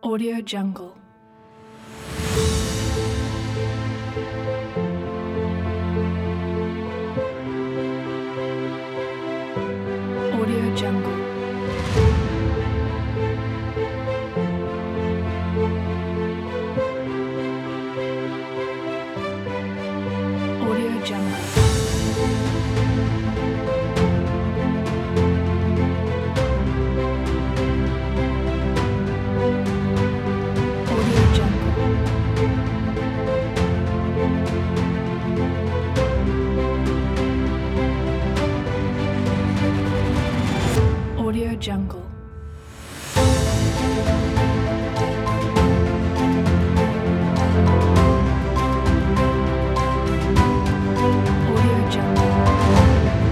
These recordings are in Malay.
Audio Jungle. Audio Jungle. Audio Jungle. Audio Jungle. Audio Jungle. Audio Jungle.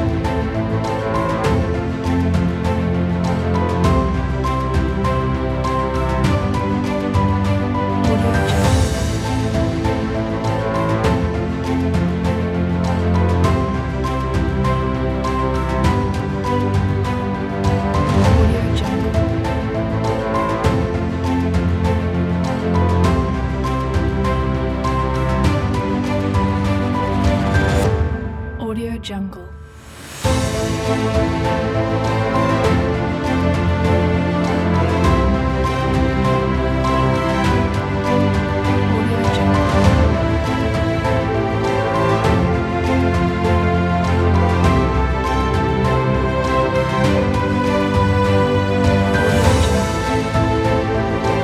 Audio Jungle. Audio Jungle. Audio Jungle. Audio Jungle. Audio Jungle.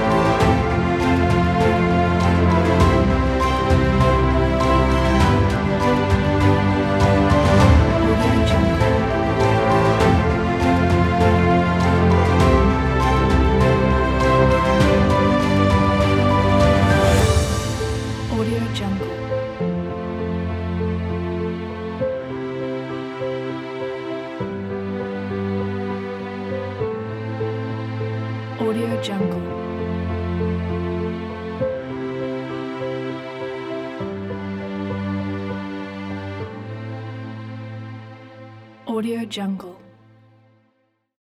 Audio Jungle. Audio Jungle. Audio Jungle. Audio Jungle.